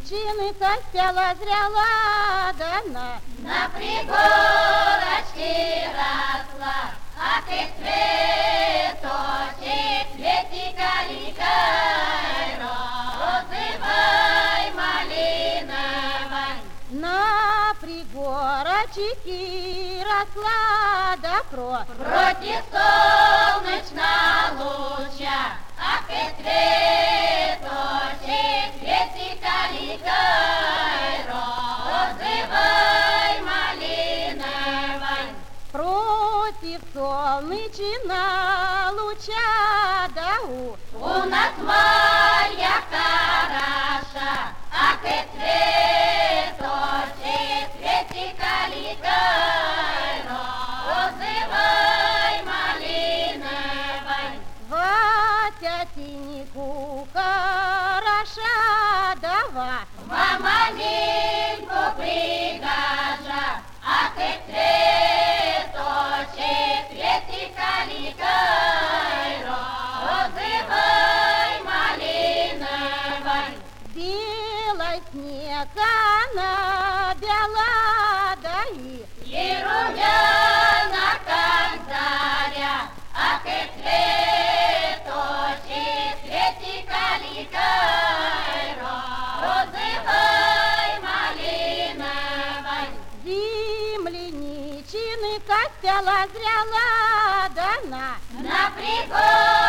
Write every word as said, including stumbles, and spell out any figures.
земляничинка спела зрела, да на, на пригорочке росла, а ты цветочек, цвети каликой, розовой малиновой. на пригорочке росла, да про, против солнечного луча, а ты цветочек, цвети каликой, розовой малиновой. против солнечного луча, да у, у нас Марья хороша, а ты цветочек, цвети каликой, розовой малиновой. Ватя тинику хороша, дава, Во маленьку пригожа, а ты цветочек, цвети каликой, розовой малиновой. белый снег она бела, да и, И румяна, как заря, а ты цветочек, цвети каликой, розовой малиновой. земляничинка спела зрела, да на, На пригорке